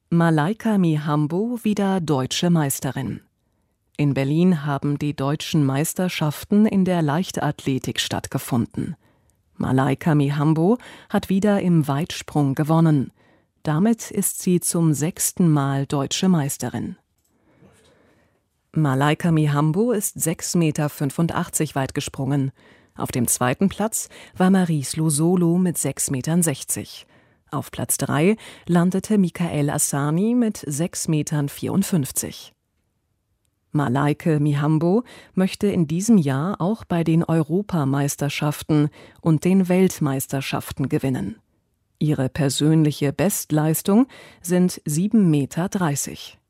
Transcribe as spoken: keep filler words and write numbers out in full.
Malaika Mihambo wieder deutsche Meisterin. In Berlin haben die deutschen Meisterschaften in der Leichtathletik stattgefunden. Malaika Mihambo hat wieder im Weitsprung gewonnen. Damit ist sie zum sechsten Mal deutsche Meisterin. Malaika Mihambo ist sechs Meter fünfundachtzig weit gesprungen. Auf dem zweiten Platz war Marie-Slu Solo mit sechs Meter sechzig. Auf Platz drei landete Mikael Asani mit sechs Meter vierundfünfzig. Malaika Mihambo möchte in diesem Jahr auch bei den Europameisterschaften und den Weltmeisterschaften gewinnen. Ihre persönliche Bestleistung sind sieben Meter dreißig.